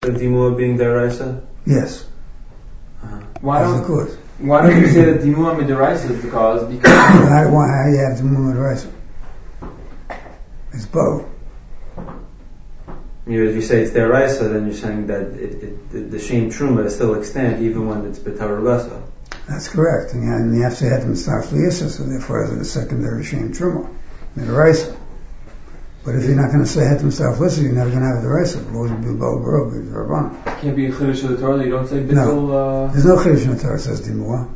the dimua being deraisa? Yes. Why Of don't course. you say that dimua midiraisa is the cause? Because How you have dimua deraisa? It's both. If you say it's deraisa, then you're saying that the shem truma is still extant even when it's b'tarubasa. That's correct. And you have to have them start Yisra, so therefore it's a secondary shem truma, midiraisa. But if you're not going to say hetem start Yisra, you're never going to have the raisa. It will be bal bro, be rabban. Can't be a chiddush of the Torah. You don't say bittul. No, there's no chiddush in the Torah. It says dimua.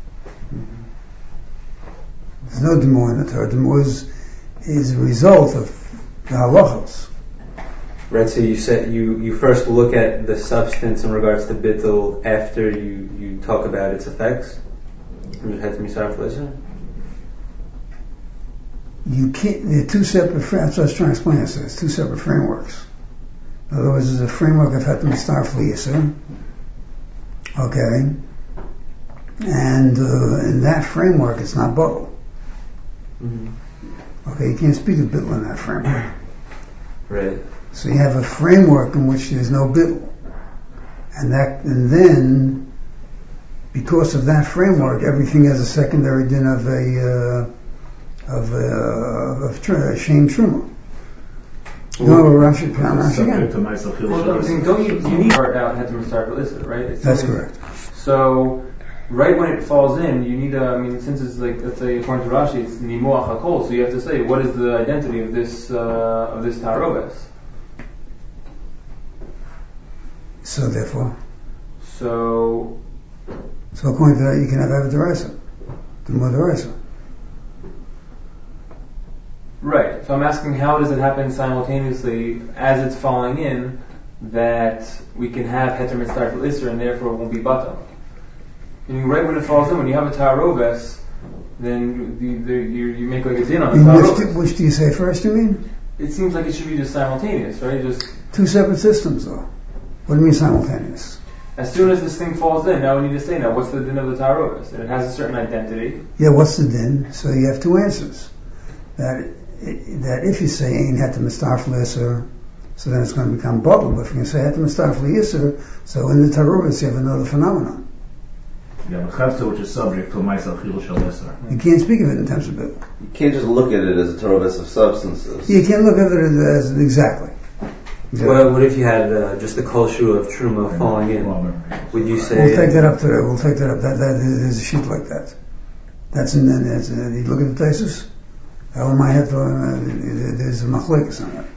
There's no dimua in the Torah. Dimua is a result of the halachos. Right, so you said you first look at the substance in regards to bittul after you talk about its effects. You can't. They're two separate. That's what I was trying to explain. It's two separate frameworks. In other words, there's a framework of hetem star fliyasa. Okay, and in that framework, it's not bittul. Okay, you can't speak of bittul in that framework. Right. So you have a framework in which there's no bittul, and then because of that framework, everything has a secondary din of shem truma. You know what Rashi pronounced again? Don't you need part out hetem start Yisra, right? That's correct. So right when it falls in, you need since it's like, let's say according to Rashi, it's nimuach hakol, so you have to say what is the identity of this tarobes. So therefore, so according to that, you can have deraisa, dimua deraisa. Right. So I'm asking, how does it happen simultaneously as it's falling in that we can have heter mitzvah Yisra and therefore it won't be batal? Meaning, right when it falls in, when you have a tarobes, then you make like a din on the tarobes. Which do you say first? You mean? It seems like it should be just simultaneous, right? Just two separate systems, though. What do you mean simultaneous? As soon as this thing falls in, now we need to say, now what's the din of the tarobes? And it has a certain identity. Yeah, what's the din? So you have two answers. That if you say ain't hetem mistarf Yisra, so then it's going to become bottle. But if you say hetem mistarf Yisra, so in the tarobes you have another phenomenon. You have a chavta which is subject to a ma'aseh chilul shel Yisra. You can't speak of it in terms of bittul. You can't just look at it as a tarobes of substances. You can't look at it as exactly. Well, what if you had just the kol shu of truma falling in? Would you say? We'll take that up today. We'll take that up. There's a sheet like that. That's in. You look at the thesis. In my head, there's a machlekes on that.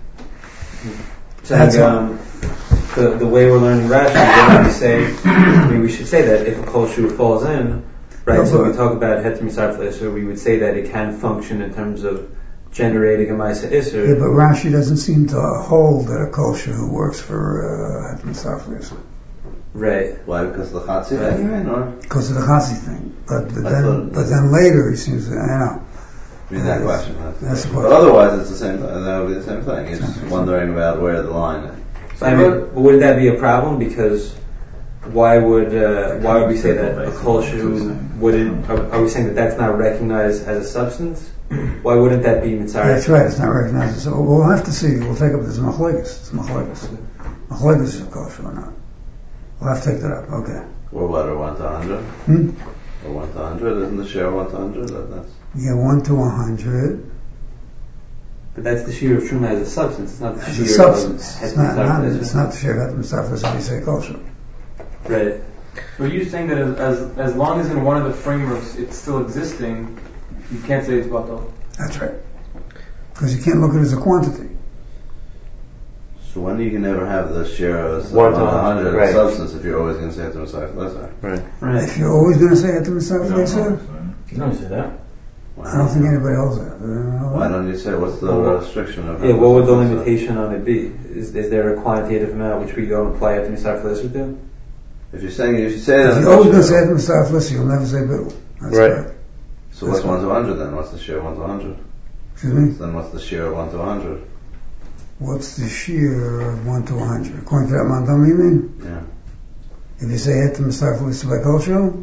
So the way we're learning Rashi, we say, we should say that if a kol shu falls in, right? No, so we talk about heter misarf Yisra, we would say that it can function in terms of generating a ma'aseh Yisra. Yeah, but Rashi doesn't seem to hold that a kol shu works for heter misarf Yisra. Right. Why? Because of the chatzi thing, or? Because of the chatzi thing. But then later he seems to, I know. I mean, that question. That's the but otherwise, it's the same. That would be the same thing. You're just wondering about where the line is. So, would that be a problem? Because why would we say that a kol shu wouldn't? Are we saying that that's not recognized as a substance? Why wouldn't that be mitzvah? That's right. It's not recognized. So we'll have to see. We'll take up this machlekes. It's machlekes. Machlekes is a kol shu or not? We'll have to take that up. Okay. Or what? Or 1 to 100? Or 1 to 100? Isn't the share 1 to 100? That's. Yeah, 1 to 100. But that's the shear of truma as a substance. It's not the shear substance. Of it's not the shear of hetem mistarf Yisra. You say kol shu. Right. But you're saying that as long as in one of the frameworks it's still existing, you can't say it's batal. That's right. Because you can't look at it as a quantity. So when you can never have the share of 1 to 100 right. substance if you're always going to say heter misarf Yisra? Right. If you're always going to say hetem mistarf Yisra, You don't say that. I don't think anybody holds that. Why don't you say what's the restriction of? Yeah, what would the limitation on it be? Is there a quantitative amount which we don't apply heter misarf Yisra to? If you're saying you should say that, if you're always going to say hetem mistarf Yisra, you'll never say bittul. That's right. correct. So what's 1 to 100 then? What's the share 1 to 100? Excuse me? Then what's the share 1 to 100? What's the shear of 1 to 100? According to that mandam, you mean? Yeah. If you say heter mistarf Yisra by kol shu,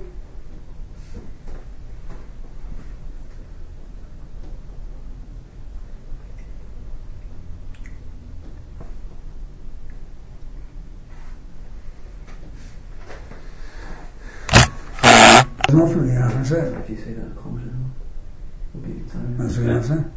Nothing, you're not going to say it. If you say that, will be time. That's what you're going to say.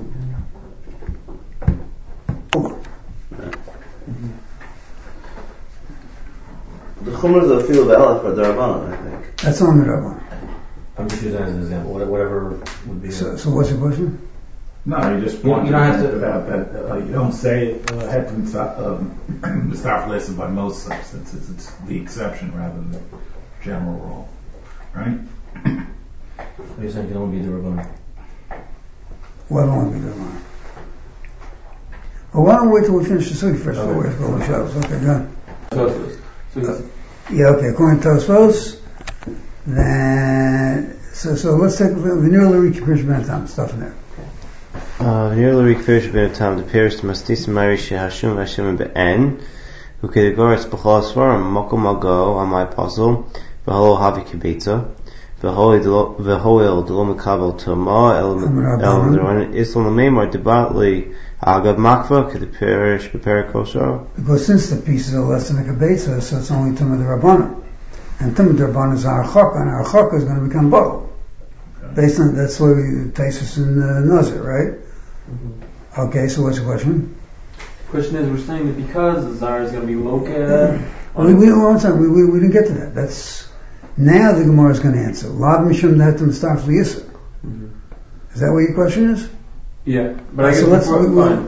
The Chumra is a field of Aleph or Darabanan, I think. That's only that one. I'm just using that as an example. Whatever would be. So what's your question? No, you just You want don't have to- about that. You don't say had to stop listed by most substances. It's the exception rather than the general rule, right? You're saying it can only be the Rabbanan. What won't be the one? Well, why don't we wait till we finish the sugi first before we go with Shabbos? Okay, go on. Yeah, okay, according to Tosfos, then, so let's take the nearly Kippish Ben stuff in there. Nearly Kippish Ben Tam, the Paris Mastis Marishi Hashim Hashim Be'en, who could go as Bechal Svarim, Mokum Mago, on my puzzle, V'holo Havi Kibitza, V'hoil Delo Mekabel Toma, El Mederon, Islam Lamemar, Debatli, Agav Makva, could the Parish prepare kosher? Because since the pieces are less than a kibetza, so it's only Tumah D'Rabbanan. And Tumah D'Rabbanan is our chaka, and our chaka is going to become bottle. Based on, that's why we taste this in Nazir, right? Mm-hmm. Okay, so what's the question? Question is, we're saying that because the Zara is going to be located. We didn't get to that. That's now the Gemara is going to answer. Lab Mishum Nehetim Starf Liyisa. Is that what your question is? Yeah, but I guess before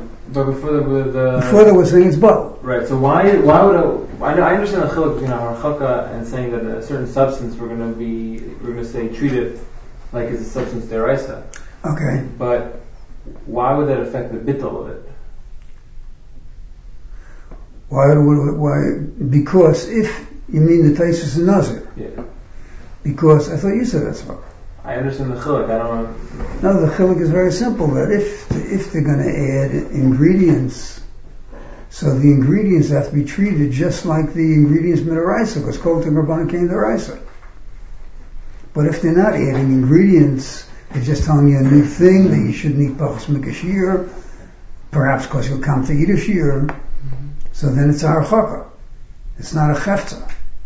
that we're saying it's bottle. Right. So why would I understand the chiluk between our chaka and saying that a certain substance we're going to say treat it like it's a substance deraisa. Okay. But why would that affect the bittul of it? Why? Because if you mean the Taisus and Nazir. Yeah. Because I thought you said that's what. I understand the chiluk. I don't know. No, the chiluk is very simple. That if they're going to add ingredients, so the ingredients have to be treated just like the ingredients midaraisa, because kol rabbanan came deraisa. But if they're not adding ingredients, they're just telling you a new thing that you shouldn't eat pachas mikashir, perhaps because you'll come to eat a shir. So then it's a harchaka. It's not a chefza.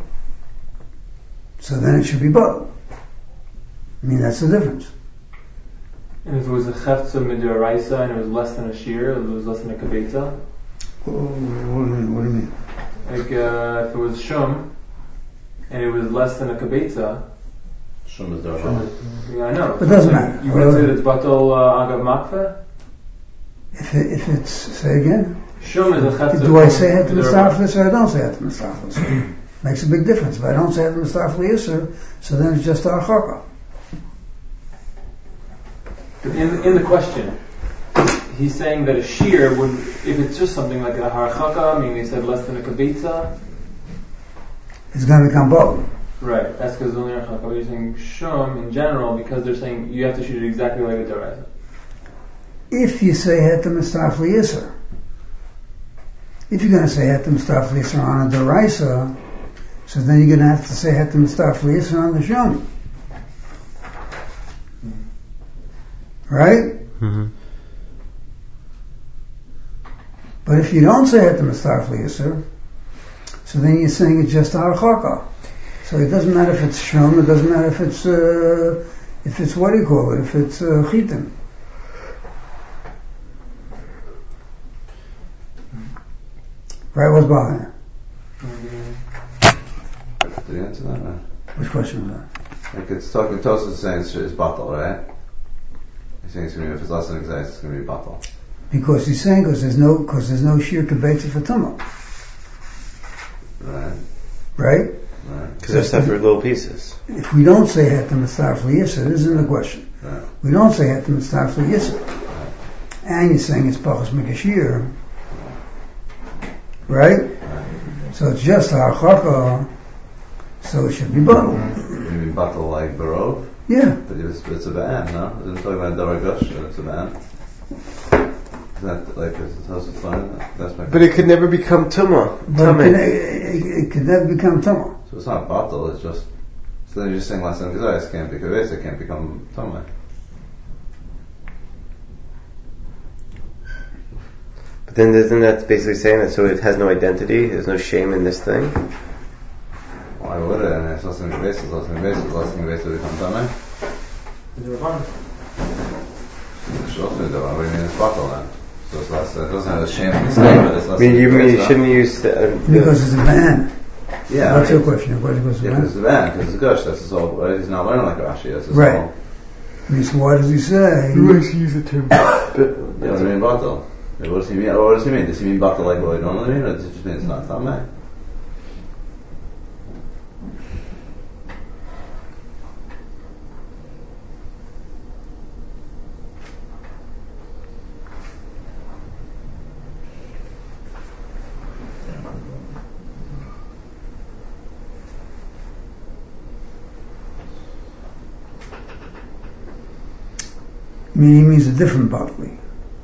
So then it should be bottled. I mean, that's the difference. And if it was a chefza midaraisa and it was less than a shir, it was less than a kabetza? What do you mean? Like if it was shum and it was less than a kabetza. Shum is Darabanan. Yeah, I know. But it doesn't matter. You would say it's batal agav makfeh? If it's, say again? Shum is a chefza. Do I say het mistaflis or I don't say het mistaflis? Makes a big difference. If I don't say het mistaflis, so then it's just our chaka. In the question, he's saying that a shear would, if it's just something like a harchaka, meaning they said less than a kabetza. It's going to become bottled. Right, that's because it's only harchaka. But you're saying shum in general because they're saying you have to shoot it exactly like a deraisa. If you say hetem mistafli yisr, if you're going to say hetem mistafli yisr on a deraisa, so then you're going to have to say hetem mistafli yisr on the shum. Right? Mm-hmm. But if you don't say hetem mistafli yisr, so then you're saying it's just harchaka. So it doesn't matter if it's shum, it doesn't matter if it's what do you call it, if it's chitim. Right, what's bothering you? Did you answer that? No. Which question was that? Like it's talking, Tosfos is saying it's bottle, right? He's saying to me if it's less than exact, it's going to be bottle. Because he's saying because there's no sheer kabetza for tumah. Right. Right? Right. Because they're separate little pieces. If we don't say hetem mistafli yisr, this isn't the question. Right. We don't say hetem mistafli yisr. And you're saying it's pachas mikashir. Right? So it's just harchaka, so it should be bottled. You mean bottle like barov? Yeah. But it's a ban, no? Isn't it talking about Daragush? It's a ban. Is that like how's it fine? That's my. But it could never become tumah. But it could never become tumah. So it's not bottle. It's just. So then you're just saying less than gazais can't be kavez. It can't become tumah. But then isn't that basically saying that so it has no identity? There's no shame in this thing? Why? Why would it? And it's losing the basis, become Tameh. Is it Rabban? What do you mean it's bottle then? So it's less, it doesn't have a shame to say, but it's less. You mean you shouldn't use Because it's a ban. Yeah. What's your question? Your question was a Yeah, ban? because it's a ban, because it's a gush, that's his whole, right? He's not learning like Rashi, that's his Right. whole. I mean, so why does he say? use the term. Yeah, what does he mean bottle? What does he mean? Or what does he mean? Does he mean bottle like what I normally mean, or does it just mean it's not Tameh? I mean, he means a different bodily.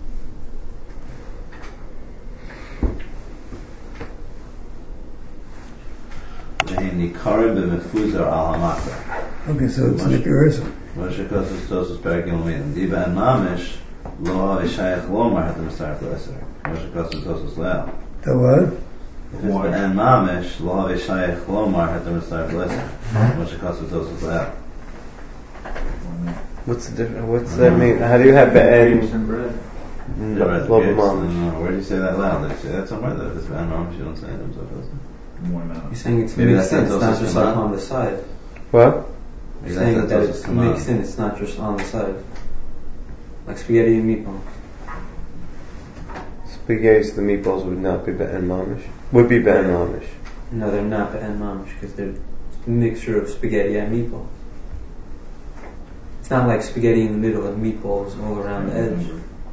Okay, so it's Nikar Isser. Moshe Kosos Tosos Peragim Omin. Diba and Mamish, Lo Avishayach Lomar had the Messiah Lesser. Moshe Kosos Tosos Leo. The what? If it's Be'en Mamish, Lo Avishayach Lomar had the Messiah Lesser. Moshe Kosos Tosos Leo. What's the difference? What's that mean? How do you have be'en? Where do you say that loud? Did you say that somewhere? That if it's Be'en Mamish, you don't say it himself. More now. You're saying it's Maybe mixed in, that's it's not just like Tosos on the side. What? You're saying that it's mixed in, it's not just on the side. Like spaghetti and meatball. Spaghetti, the meatballs would not be be'en mamish. Would be be'en mamish. No, they're not be'en mamish because they're a mixture of spaghetti and meatball. It's not like spaghetti in the middle and meatballs all around the edge.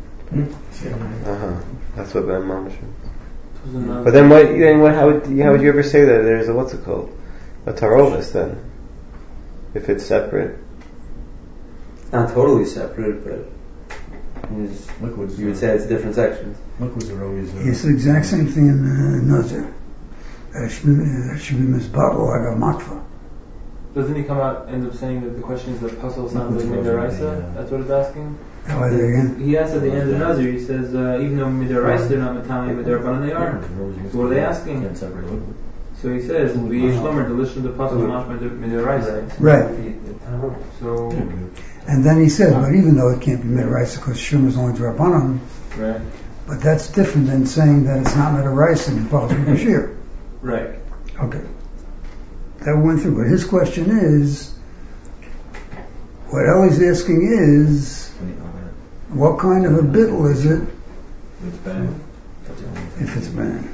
That's what be'en mamish is. But then how would you ever say that there's a, what's it called? A tarovis then? If it's separate? Not totally separate, but Liquids. you would say it's different sections. Liquids are always. It's the exact same thing in Nazir. That should be misbottled like a makfa. Doesn't he end up saying that the question is that puzzle sounds like midaraisa? That's what it's asking? How are they again? He asks at the end of Nazir, he says, even though midaraisa they're not metami, midarabanan they are. So what are they asking? Can't separate liquid. So he says, v'yesh lomer, the listen to the puzzle mashma midaraisa. Right. So, And then he said, but even though it can't be Midaraisa because Shum is only Drabanan, right. but that's different than saying that it's not Midaraisa and Paul Bashir. Right. Okay. That went through. But his question is, what Ellie's asking is, what kind of a bittul is it It's banned. if it's banned?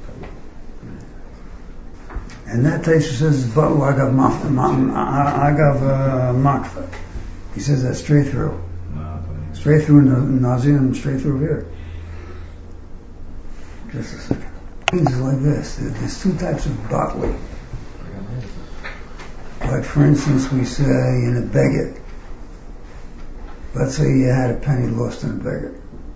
And that Taisha says, Batul Agav Makfa. He says that straight through. Straight through in Nazir and straight through here. Just a second. Things like this. There's two types of battling. Like for instance, we say in a beggar. Let's say you had a penny lost in a beggar.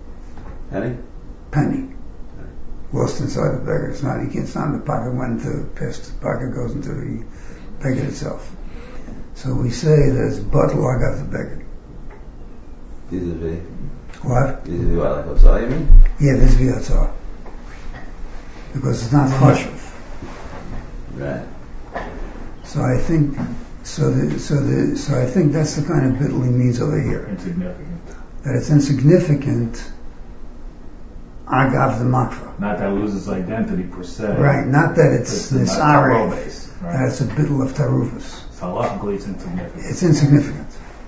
Penny. Lost inside the beggar. It's not in the pocket, went into the past the pocket, goes into the beggar itself. So we say there's batul agav the beggar. Vis-a-vis. What? Vis-a-vis what, like Hosai, you mean? Yeah, this v'yatzah. Because it's not chashuv. Right. So I think so I think that's the kind of bittul he means over here. Insignificant. That it's insignificant agav the makfa. Not that it loses identity per se. Right, not that it's this Right. that it's a bittul of tarufas. So halachically it's insignificant. It's insignificant.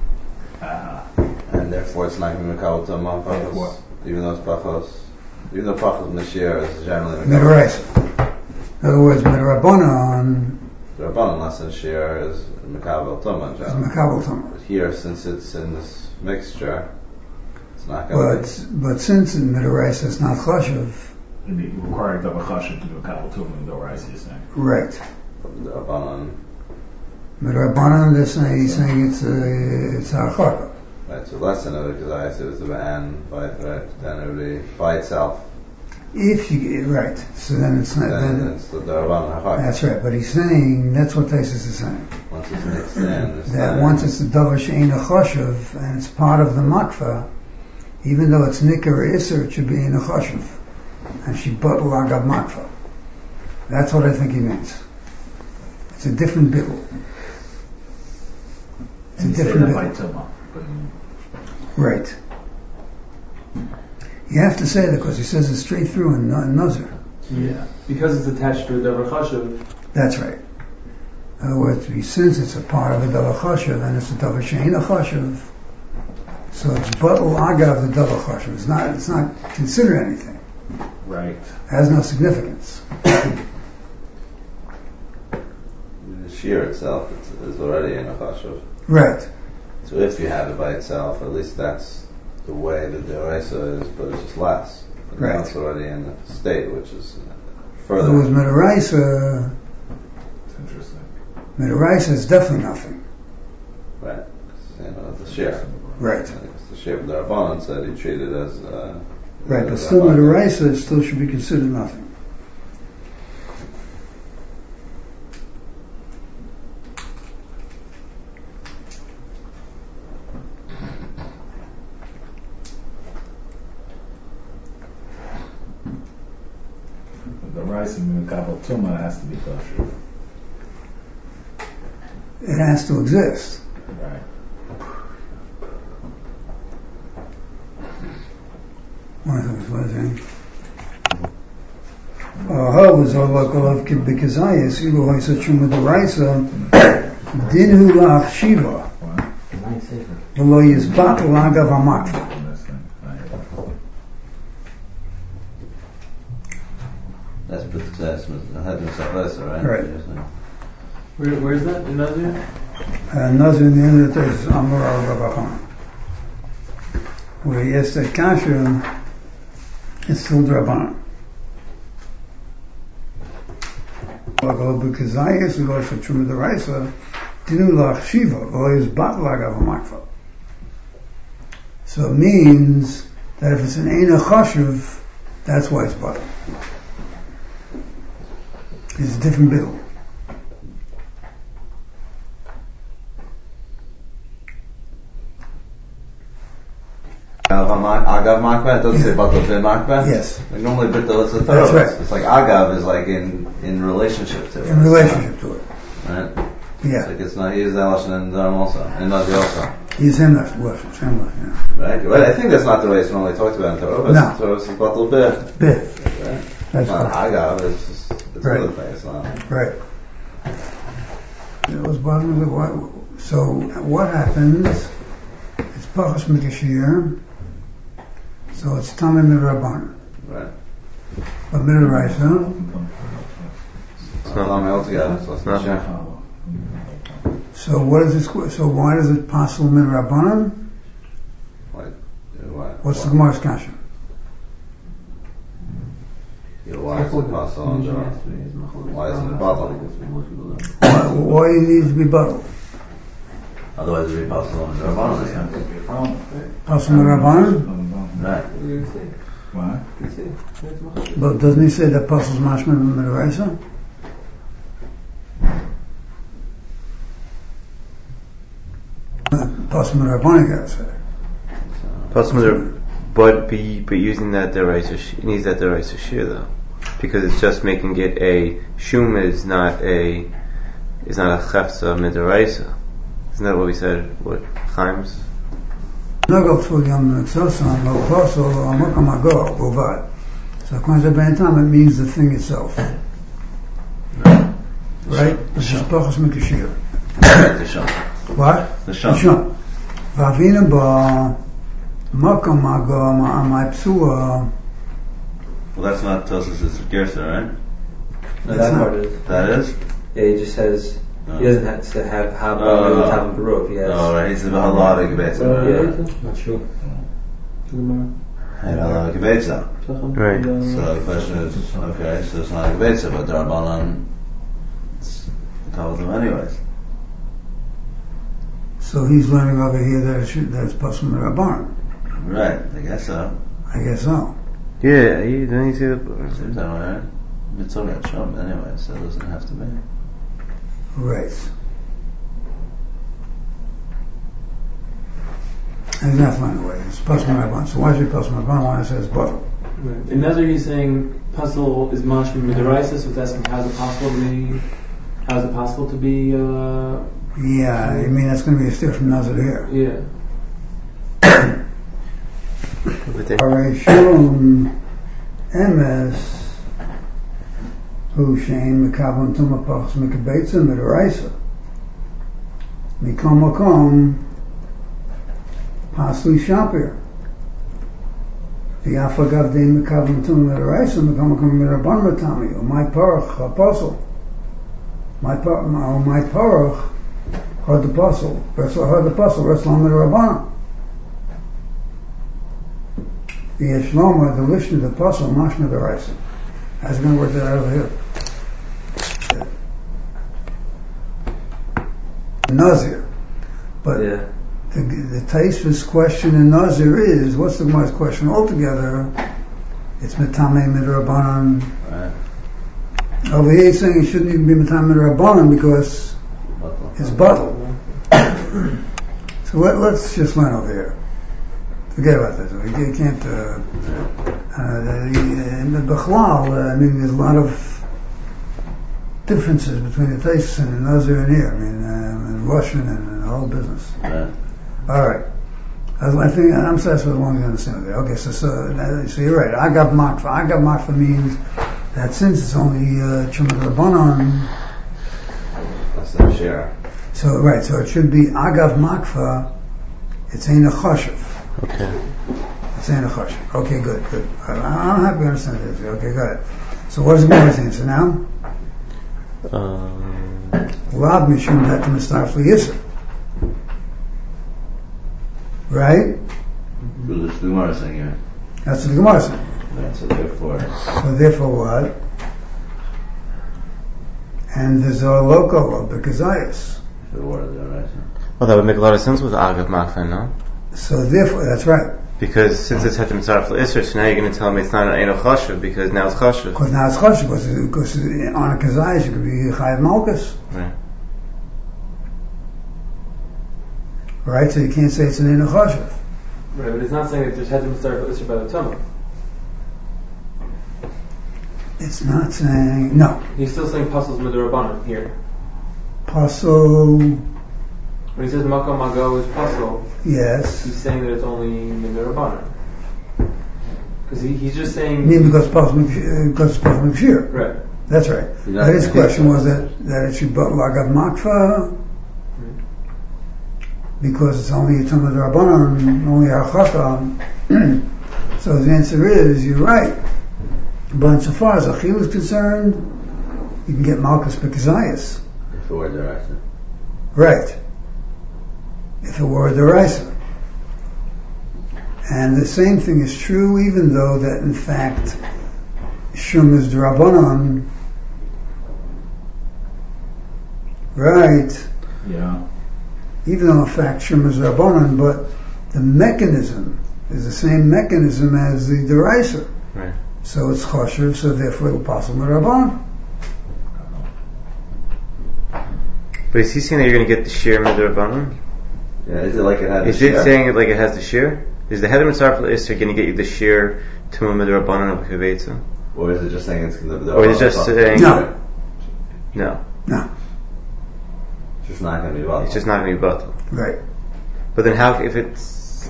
And therefore it's not going to be Mekabel Tamah Pachos. Even though it's Pachos. Even though Pachos Mashir is generally Mekabel. Midaraisa. In other words, Midarabanan The Rabbanan less than Shir is Mekabel Tamah in is general. Makabal Tamar. But here, since it's in this mixture, it's not going to But since in Midaraisa it's not chashuv, And it required double chashuv to do a couple too, and the rice you're saying. right. be the Rabbanan. Midarabanan, he's saying it's a chaka. Right, so less than it, because I said it's a Ba'an, right, then it would be by itself. If you right, so then it's not. Then Then it's the Rabbanan HaChak. that's right. But he's saying that's what Taisus is saying. Once it's mixed in, it's That not- once it's the davar she'ein a chashuv and it's part of the makfa, even though it's nikar or iser, it should be in a chashuv, and she batul agav makfa. That's what I think he means. It's a different bill. It's And a you say different that by bill. Tumah. Right. You have to say that because he says it straight through in Nazir. Yeah. Because it's attached to a davar chashuv. That's right. In other words, since it's a part of a davar chashuv, then it's a davar she'ein chashuv. So it's batul agav the davar chashuv. It's not considered anything. Right. It has no significance. The shear itself is already in a chashuv. Right. So if you have it by itself, at least that's the way the deraisa is, but it's just less. But Right. now it's already in the state, which is If it further. was Midaraisa, It's interesting. Midaraisa is definitely nothing. Right. The shear. Right. The shear of the Rabbanan said he treated it as. Right, but still Midaraisa, it still should be considered nothing. The rice and Mekabel Tumah has to be kosher. It has to exist. Right. What was it? How was Allah Kolav Kibikazayas, Ilu Hoysa Chuma Daraisa, Dinhu Lach Shiva, Velo Yizbat Lagav Amatva. On this thing. That's B'tzes, Hadin Saklesa, right? Right. Where's that? In Nazir? Nazir in the end of the text is Amar al Rabachon. Where yes, that Kasha, it's still Draban. Allah Kolav Kibikazayas, Ilu Hoysa Chuma Daraisa, Dinhu Lach Shiva, Velo Yizbat Lagav Amatva. So it means that if it's an Eina Chashuv, that's why it's butter. It's a different bill. Agav makbeh, it doesn't say batal bin makbeh. Yes. Like normally bittul is a That's third. right. It's like agav is like in relationship to it. In relationship to it. Right? Yeah. Like it's not, he is Elish and Dharam also, and Nazi also. He's himless, worship, himless, yeah. Right? Well, I think that's not the way it's normally talked about in Torah, but No. Torah says batal bin. Bith. Right? That's It's not right. agav, it's just, it's Right. another thing, it's not. Right. It was bothering the what? So what happens? It's Pachas Mikashir. So it's Tamim Rabban. Right. But Midaraisa, It's not long altogether, so it's not sure. so what is this? So why does it Pasal Midrabanan? What's the Gemara's Kasha? Why is it possible on Torah? Why isn't it batal? Why it needs to be bottled? Otherwise it would be possible on Torah. Pasal Midrabanan? Right. Why? But doesn't he say that Pasal's Mashman Midaraisa? Pasal Midrabanan got to say. But using that deraisa, it needs that deraisa shear though, because it's just making it a shum is not a chefza midaraisa. Isn't that what we said? What Chaim's? No go to Yom Nexosan, no Pasal, or Mokamago, Bovad. So according to Bentam, it means the thing itself. Right? This is Pachas Mikashir. The Sham. What? The Sham. Sham. Vavina ba Mokamago, my psua. Well, that's not Tosas, it's Gersa, right? No, That's that not- part is. That is? Yeah, he just says he doesn't have to have Haba on the top of the roof. He has. Oh, right, he's the Halal Gebetza. Not sure. Halal Gebetza. Right. So the question is, okay, so it's not a Gebetza, but the Rabbanan tells them anyways. So he's learning over here that it's Pasal Midrabanan. Right, I guess so. I guess so. Yeah, don't you see the? Seems that way, right? It's all got Sham anyway, so it doesn't have to be. Right. And he's not finding a way. It's Pasal Midrabanan. So why should Pasal Midrabanan when it says bottle? In Nazir, he's saying puzzle is mashma midaraisa, so that's asking how's it possible to be How is it possible to be? Yeah, I mean that's going to be a step from Nazir here. Yeah. Arishum emes hu shein mekabon tuma pachs mekabetza midaraisa mikom makom pasli shapir v'yafagav dein mekabon tuma midaraisa mikom makom midarban matami or my parach apostle my parach had the apostle Raslam midarabana. The Yeshloma, the lishna, the apostle, mashna deraisa. How's it going to work that out over here? Nazir. But the Taisva's question in Nazir is, what's the Gemara's question altogether? It's Metame Midrabanan. Right. Over here he's saying it shouldn't even be Metame Midrabanan because it's bottle. So let's just learn over here. Forget about this. You can't. In the Bechlal, I mean, there's a lot of differences between the Taisus and the Nazir and here. I mean, in Russian and the whole business. Yeah. All right. I think I'm satisfied as long as I understand it. Okay, so you're right. Agav Makfa. Agav Makfa means that since it's only Chumad Rabbanon. That's not share. So right. So it should be Agav Makfa. It's Ein Chashav. Okay. It's Ein Chashav. Okay, good. I'm happy to understand this. Okay, got it. So what is the Gemara's answer now? Lav Mishum that Mistarf Yisr. Right? That's the Gemara saying here. That's what the Gemara saying. Right, so therefore what? And there's a local of the Kazayas. The word there, right? Well, that would make a lot of sense with Agav Makfa, no? So therefore, that's right. Because since it's Hetem Tzaref L'Isser, so now you're going to tell me it's not an Eino Chashav because now it's Chashav. Because now it's Chashav, because on a Kazayas you could be Chayav Malkus. Right. Right, so you can't say it's an Eino Chashav. Right, but it's not saying that there's Hetem Tzaref L'Isser by the Tumah. It's not saying, no. He's still saying Pasul's Midrabanan here. Pasul. When he says Makom Mago is Pasul, yes. He's saying that it's only Midrabanan. Because he's just saying. You mean because it's Pasul Mekshir? Right. That's right. But his question was that it should be Lagav Makfa because it's only Yitum Midrabanan, only Archata. So the answer is, you're right. But insofar as Achil is concerned, you can get Malchus Bekazayas. If it were Deraisa. Right. If it were Deraisa. And the same thing is true even though that in fact Shum is D'Rabbanan. Right. Yeah. Even though in fact Shum is D'Rabbanan, but the mechanism is the same mechanism as the Deraisa. Right. So it's Choshev, so therefore it'll possible Rabban. But is he saying that you're going to get the shear Midrabanan? Yeah, is it like it has the Is shear? it saying it like it has the shear? Is the Hetem Tzaref L'Isser going to get you the shear Tumah Midrabanan of Kavetza? Or is it just saying it's going to... Or is it just saying... No. No. It's just not going to be bottled. It's just not going to be bottled. Right. But then how, if it's...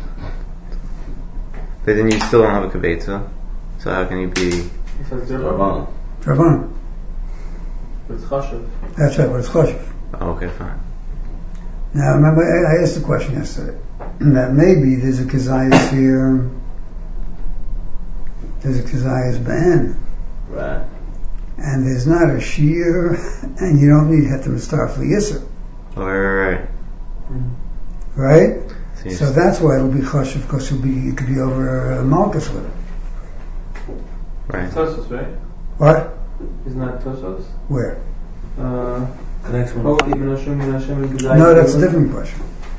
But then you still don't have a Kavetza. So how can he be... He says Midrabanan. Rabban. But it's Chashav. That's right, but it's Choshev. Oh, okay, fine. Now remember, I asked the question yesterday, that maybe there's a Kazayas here, there's a Kazayas Ben. Right. And there's not a shear, and you don't need Hetem Tzaref L'Yisr. Oh, right. Right? Yes. So that's why it'll be Choshev, because you could be over Malchus with it. Right. Tosos, right? What? Isn't that Tosos? Where? The next one. No, that's a different question.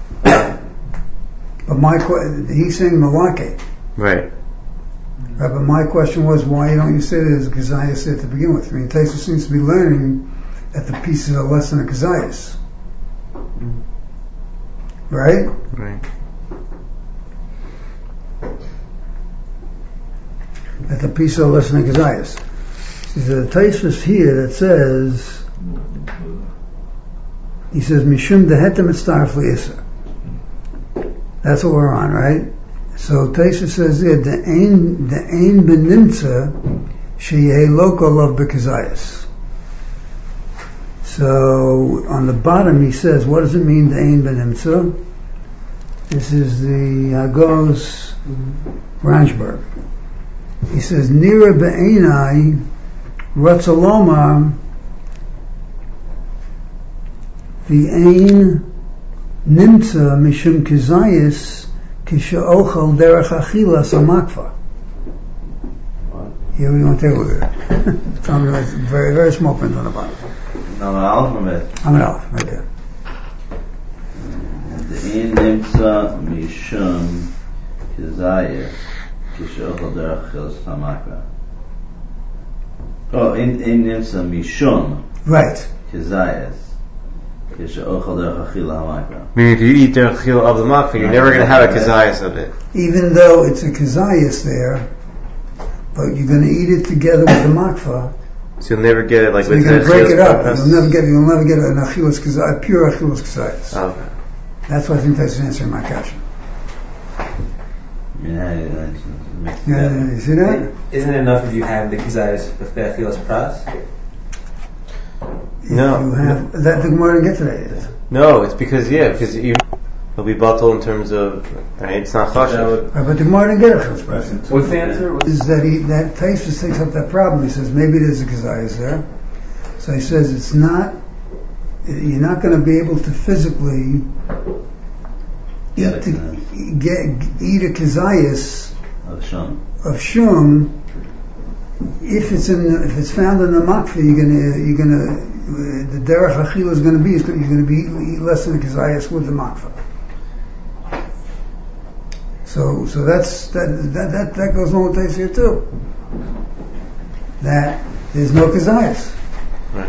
But he's saying Malake. Right. Right, but my question was, why don't you say that as Kazayas said to begin with? I mean, Taisa seems to be learning that the pieces are less than a Kazayas. Right? Right. That the pieces are less than a Kazayas. See, the Taisa here that says He says, Mishum dehetem etzaref le'isser. That's what we're on, right? So Taisa says there, the ein benimtza sheyeh loko lov b'kazayas. So on the bottom he says, what does it mean, the ein benimtza? This is the Hagos Ranchberg. He says, Nira be'enai ratzaloma v'ein nimtza mishum kizayis kishe'ochel derech achila samakva. Here we want to take a look at it. It's very, very small print on the bottom. No, alphabet. I'm an Aleph, right there. Ein nimtza mishum kizayis kishe'ochel derech achila samakva. Oh, ein nimtza mishum Right. kizayis. Meaning if you eat the chil of the makfa, you're never going to have a kazayas of it. Even though it's a kazayas there, but you're going to eat it together with the makfa. So you'll never get it like So with you're going the to break it up. chil's You'll never get an achilas kazayas, a pure achilas kazayas. Okay. That's why I think that's answering my question. Yeah, You see that? Isn't it enough if you have the kizayas with the achilas pras? No. You have that. The Gemara didn't get to that yet. No, it's because because it'll be batal in terms of right. It's not chashav. Right, but the Gemara didn't get a chil's present. What's the answer? Is that Taisvis takes up that problem. He says maybe there's a kazayas there. So he says it's not. You're not going to be able to physically eat a kazayas of shum. If it's found in the makfa, you're gonna the derech achila is going to be you're going to be eat less than a kazayas with the makfa. So that goes along with Taisvis here too. That there's no kazayas. Right.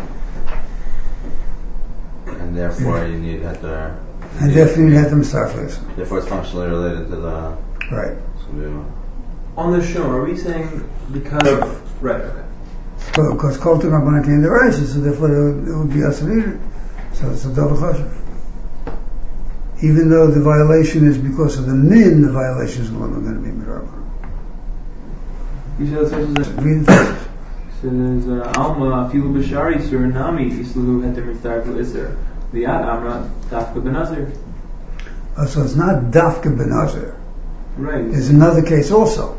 And therefore you need heter. And definitely you have them starflies. Therefore it's functionally related to the Right. On the shum, are we saying because of... Right, okay. Because kol tu rabbanan came the rice, so therefore it would be asur. So it's a double chashav. Even though the violation is because of the min, the violation is going to be midrabanan. You said that's Read it first. says Alma filu b'shari surinami isluhu heter mitzaref l'isser v'yad amra dafka b'nazir. So it's not dafka b'nazir. Right. There's another case also.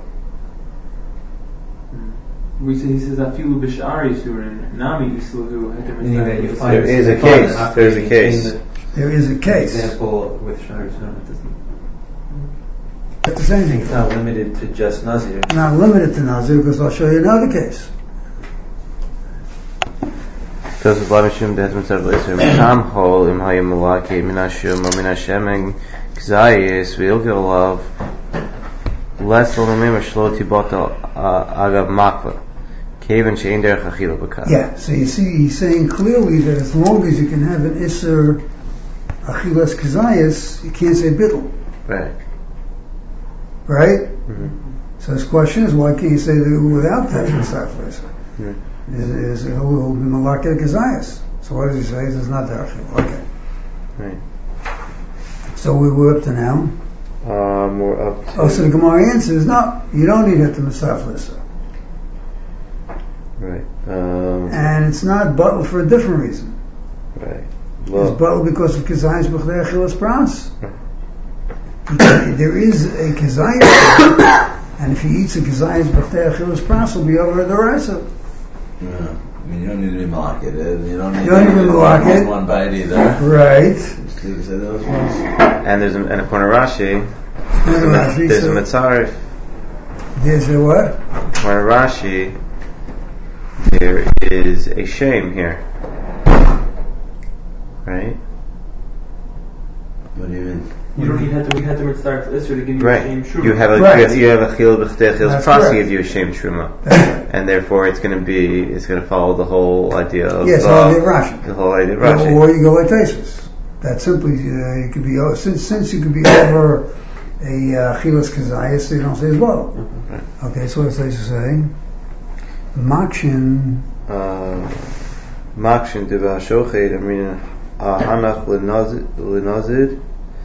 He says afilu b'shari surinami isluhu heter Meaning that you mitzaref find There is a case. There's a case. There is a case. Example with Shari Sunnah, it doesn't. It's the same I think thing. it's not limited to just Nazir. Not limited to nazir, because I'll show you another case. Tosfos Lamishum dehet mitzaref l'isur mitam hol im hayim malake min hashum or min hashemen kzayis v'ilgil olav less l'namim shlo tibotel agav makva kevan she'ein derech achila b'kaf. Yeah, so you see, he's saying clearly that as long as you can have an isser achilas kazayas, you can't say bittul. Right. Right? Mm-hmm. So his question is, why can't you say that without that starflies? Mm-hmm. Is who be malakeh kazayas? So what does he say? It's not the achil. Okay. Right. So we were up to now. We're up to... Oh, so the Gemara answers, no, you don't need it to Musaflis. Right. And it's not butl for a different reason. Right. It's Well, butl because of kazayas b'chdei achilas pras. There is a kazayas, and if he eats a kazayas b'chdei achilas pras, he'll be over the rasa. Yeah. I mean, you don't need to be marketed. You don't need You don't to need to be marketed. one bite either. Right. Just leave it to those ones. and there's and according to Rashi, there's a mitzaref. There's a what? According to Rashi, there is a shame here. Right? What do you mean? You don't need heter mitzaref l'isser to give you Right. a shame true. You have a Right. you have a chil b'chdei chil's That's pras to correct. give you a shame truma, That's right. and therefore it's going to follow the whole idea of Yes, all the Rashi. the whole idea of Rashi. Or you go like Taisus. That simply, you could be, since you could be over a chilas kazayas, they don't say as well. Okay, so what does Taisus say? Makshin, Makshin deva shochet. I mean, Hanach L'Nazid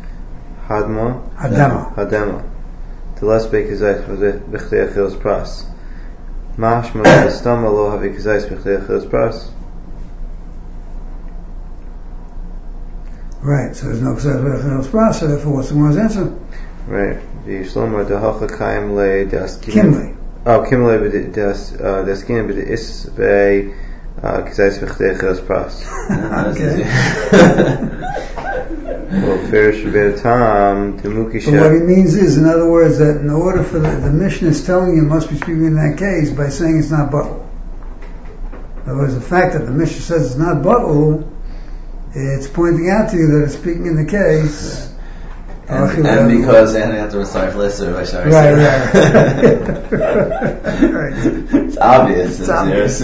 Hadema Telas Bekizais B'chtei Achilas Pras Mashma L'Stama Lo Havi Kizais B'chtei Achilas Pras. Right, so there's no Kizais B'chtei Achilas Pras, so therefore what's the Gemara's answer? Right. V'yishlomer Dehacha Kaim Le Kimli. Oh, Kimle Deskin B'Is B'Ei Kizais B'chtei Achilas Pras. Okay. Well, Firish Tam Demuki But what he means is, in other words, that in order for the Mishnah is telling you must be speaking in that case by saying it's not batul. In other words, the fact that the Mishnah says it's not batul, it's pointing out to you that it's speaking in the case. And because and after a start lister, Right. It's obvious. It's obvious.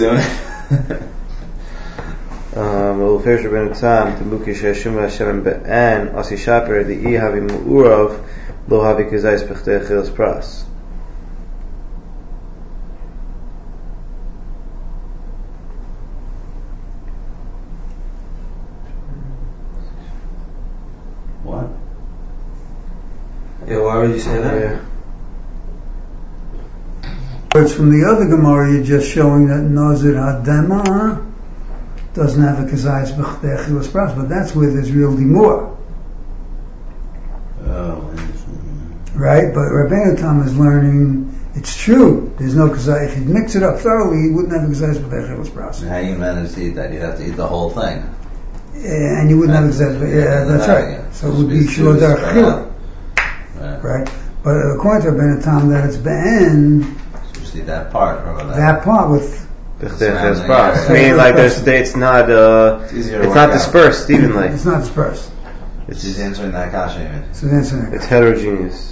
Well, Firish Rabbeinu Tam Demuki Sheshum Hashem Be'en Asi Shaper Di'i Havi Mu'urav Lo Havi Kizais B'chtei Achilas Pras. What? Yeah, why would you say that? Yeah. It's from the other Gemara you're just showing that Nazir Hadema doesn't have a Kizayis B'chtei Achilas Pras, but that's where there's real Dimur. Right? But Rabbeinu Tam is learning, it's true, there's no Kizayis. If you mix it up thoroughly, you wouldn't have a Kizayis B'chtei Achilas Pras. How you manage to eat that? You'd have to eat the whole thing. And you wouldn't have Kizayis, that's right. So it would be Shlo Dar Chila. Right? But according to Rabbeinu Tam, that it's Be'en, So just eat that part. that part with B'chtei Achilas Pras. Meaning like it's not dispersed evenly. it's not dispersed. It's just answering that kasha. You mean? So that's it. It's heterogeneous.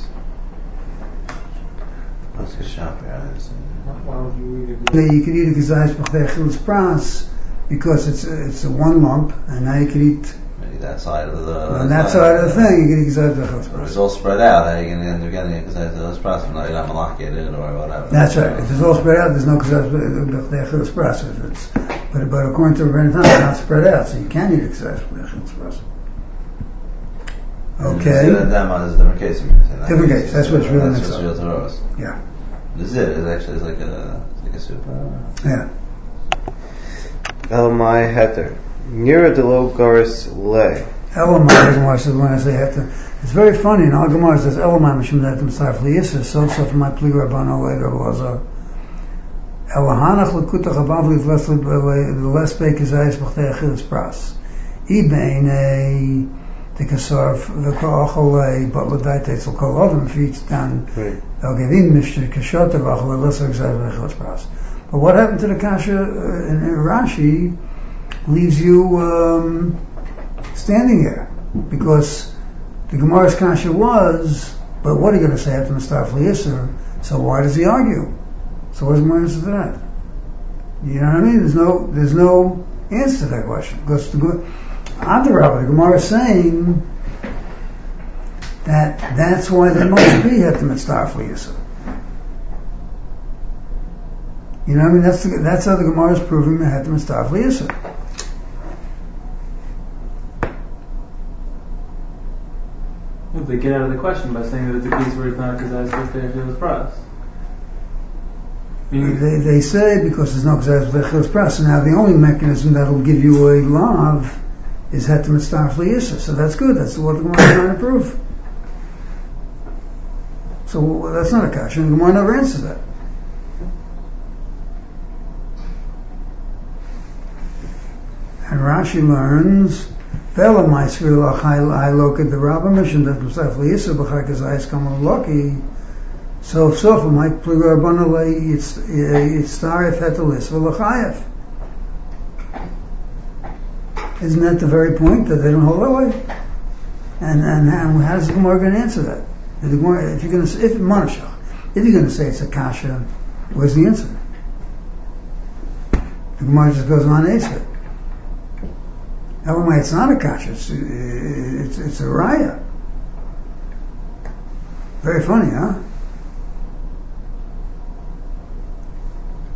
That's good shop. Yeah. Why would you eat it? You could eat a Kizayis B'chtei Achilas Pras because it's a one lump, and now you could eat Maybe that side of the. on that side of the thing. You could eat Kizayis B'chtei Achilas If it's Pras. all spread out, how are you going to end up getting it? Because that's process. No, you're not malachid or whatever. That's right. If it's all spread out, there's no Kizayis B'chtei Achilas Pras. But according to Rabbeinu Tam, it's not spread out, so you can eat a Kizayis B'chtei Achilas Pras. Okay. That is a different case. Different case. That's what's really That's mixed what's up. real Taurus. Yeah. This is it. It's actually like a soup. Yeah. Elamai Heter. Nira Delo Goris Le. Elamai, Gemara says when I say Heter. It's very funny. In our Gemara it says Elamai Mishum Datim Sarf Liyisa. So from my Pli Rabbano Lega Blaza. Elahanach Lekutach Abavli V'Lespe Kizayis B'chtei Achilas Pras. Ibeinei Tikasarf V'Koacholei But L'Daitetz L'Kol Odom Feeds down Elgevin Mishter Kashota V'Acholei L'Sar Kizayis B'chtei Achilas Pras. But what happened to the kasha in Rashi leaves you standing here, because the Gemara's kasha was, but what are you going to say after Mustaf L'Yisr? So why does he argue? So what's the Gemara answer to that? You know what I mean? There's no answer to that question, because the Gemara is saying that that's why there must be at the Mustaf L'Yisr. You know what I mean? That's how the Gemara is proving the Heter Mustaf L'Yisr. They get out of the question by saying that it's a case where it's not a Kizayis B'chtei Achilas Pras. They say because there's no Kizayis B'chtei Achilas Pras, and now the only mechanism that will give you a lav is Heter Mustaf L'Yisr. So that's good. That's what the Gemara is trying to prove. So that's not a kasha, and the Gemara never answers that. And Rashi learns, Vela Maisvir Lachai Loka the Rabba mission that Mustaf L'Yisr B'chai Kazayis Kamal Loki. So Sofa might play Rabbana it's Starif Hetelis V'Lachayev. Isn't that the very point that they don't hold that way? And how's the Gemara going to answer that? If you're going to say it's a kasha, where's the answer? The Gemara just goes on and answers it. Elamai, it's not a kasha, it's a raya. Very funny, huh?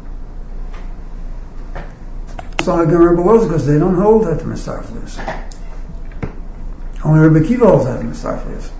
So I can remember those because they don't hold that to Mustaf L'Yisr. Only Rabbi Akiva holds that in the Starfleet.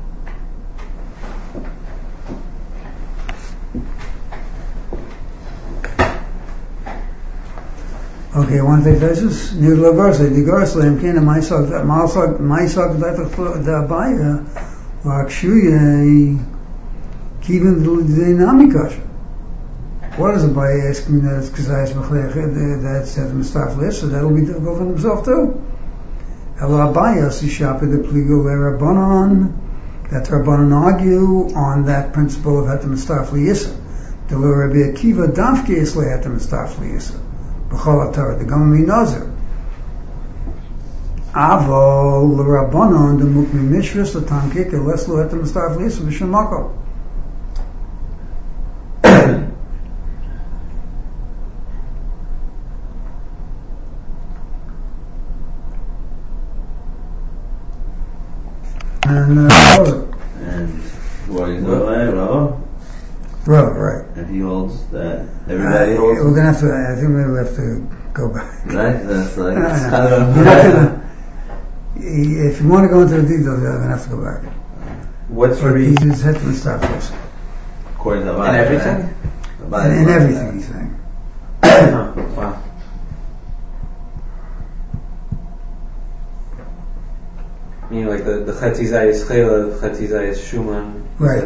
Okay, one thing this new Lagarsa, the Garslam came to my sock that the buyer, actually, keeping the dynamic. What does a buyer ask me that it's Kazayas Machlech that's at the Starfleet, so that'll be difficult for himself too. Ela Abayas Yishapa the Pligo Rabbanon, that Rabbanon argue on that principle of Hetem Starfleet Yisa. The Rabbi Akiva Dafke is Hetem Starfleet Yisa. B'chol HaTorah, the Gamami Nazir. Avol Rabbanon the Mukmi Mishras the Tamkik Eles Lo Hetem Starfleet Yisa B'Shem Makom. And what is the way, Rava? Rava, right. And he holds that everybody holds. We're gonna have to. I think we'll have to go back. Right? That's like it's kind of. If you want to go into the details, you're gonna have to go back. What's But Rabbi? he just had to stop first. according to And everything? And everything he's saying. Oh, wow. Meaning like the Chetizai is Chela, Chetizai is Shuman. Right.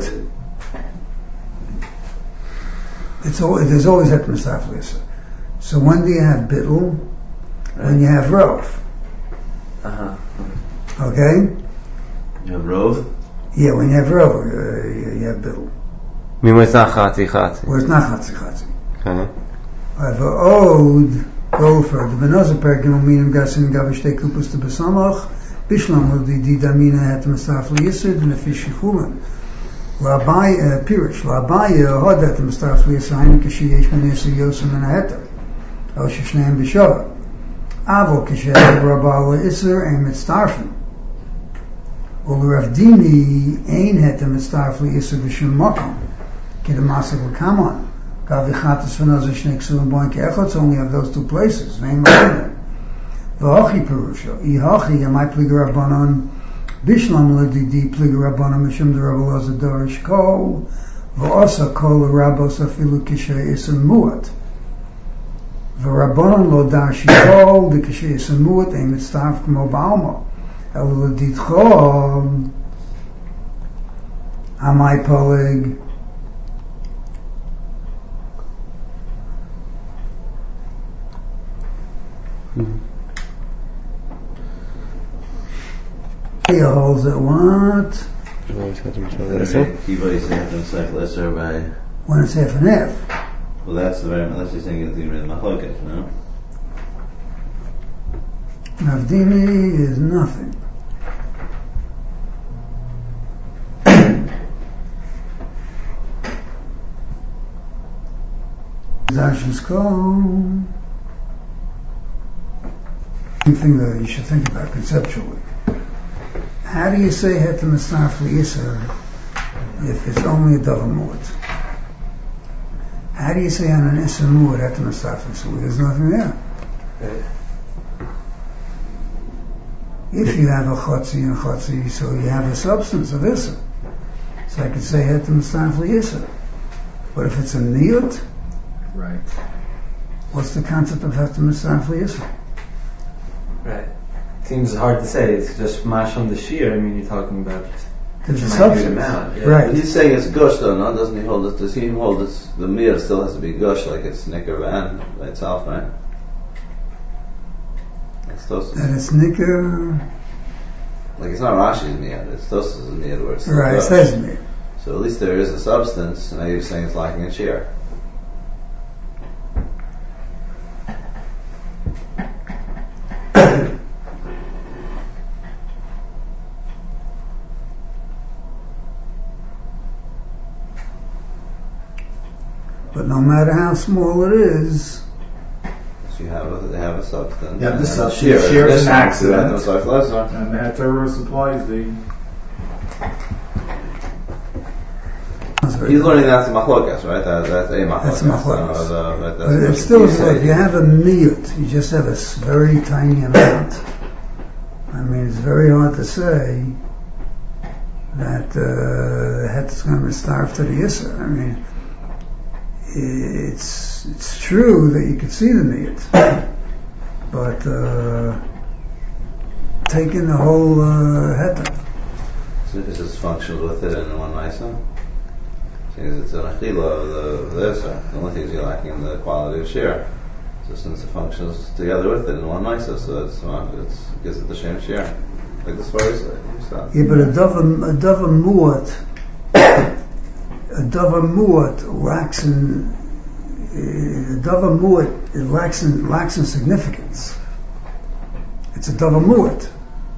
There's always that Mustaflis. So when do you have Bittul? When you have Rov. Uh-huh. Okay? You have Rov? Yeah, when you have Rov, you have Bittul. Where's not Chatzi? Where it's not Chatzi. Okay. Ode, go for the Benazir Perkim, Minim Gasin Gavishte Kupus to Besamach, Bishlam of the Didamina Het Mustafli Yisud, and the Fishichulan. Labai Pirish, Labai Hodat Mustafli Yisud, Kishiyesh Menesu Yosem and Aheter, Oshishneim Bishava. Avo Kishet Rabala Isser, and Mitztarfim. Ravdini Ein Het Mustafli Yisud, Bishim Makam, Kidamasik Kaman. Gavichatas Vanaza Shneksu and Boink Echotz only have those two places. Name V'hochi Perusha. Ihachi Yamai Pliga Rabbanon Bishlam Ladidi Pliga Rabbanon Mishum de Rabbalaza Dorish Kol V'osa Kol Rabbos Afilu Kishay Isam Muat V'Rabbanon Lo Darshi Kol the Kishay Isam Muat Ein Mitztaf Kmo Ba'alma El Ladid Chol Amai Polig He holds that what? Kiva is half and second lesser by. When it's half and half. Well, that's the very. Unless you're saying it's even machloket, no? Navdini is nothing. Zashin's call. Something that you should think about conceptually. How do you say Hetem Mustafli Yisr if it's only a double mu'at? How do you say on an Isser mu'at Hetem Mustafli Yisr? There's nothing there. Right. If you have a chotzi and chotzi, so you have a substance of Isser. So I could say Hetem Mustafli Yisr. But if it's a niyut, Right. what's the concept of Hetem Mustafli Yisr? Right. Seems hard to say. It's just mash on the shear. I mean, you're talking about It's a minute substance. amount. Yeah. Right. But he's saying it's gush though, no? Doesn't he hold it? Does he hold it? The mir still has to be gush, like it's nicker van by itself, right? It's Tosas. And it's nicker. Like it's not Rashi's mir, it's Tosas' mir where it's still Right, it gush. says me. So at least there is a substance, and now you're saying it's lacking a shear. But no matter how small it is, So you have a substance. Yeah, this and a shear is This an accident. That's like lesser. And the Torah supplies the. He's learning that's a machlokas, right? That's a machlokas. That's a machlokas. But it's still, if you have a miyut, you just have a very tiny amount. I mean, it's very hard to say that the het is going to starve to the Yisr. I mean, it's true that you could see the niyat, but taking the whole het. So this is functions with it in one Maisa? Because it's an achila of the Isser. The only thing you're lacking in the quality of share. So since it functions together with it in one Maisa, so it gives it the same share. Like the Svar you said. Yeah, but a davar mu'at lacks in significance. It's a davar mu'at.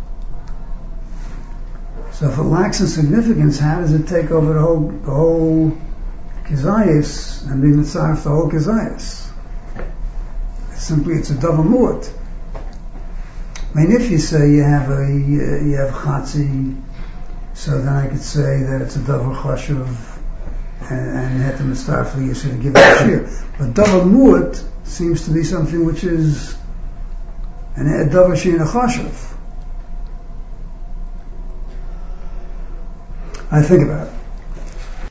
So if it lacks in significance, how does it take over the whole kizayis and be mitzaref the whole kizayis? It's a davar mu'at. I mean, if you say you have chatzi, so then I could say that it's a davar chashuv, and het mitzaref you should give it a share. But davar mu'at seems to be something which is a davar she'in a chashuv. I think about it.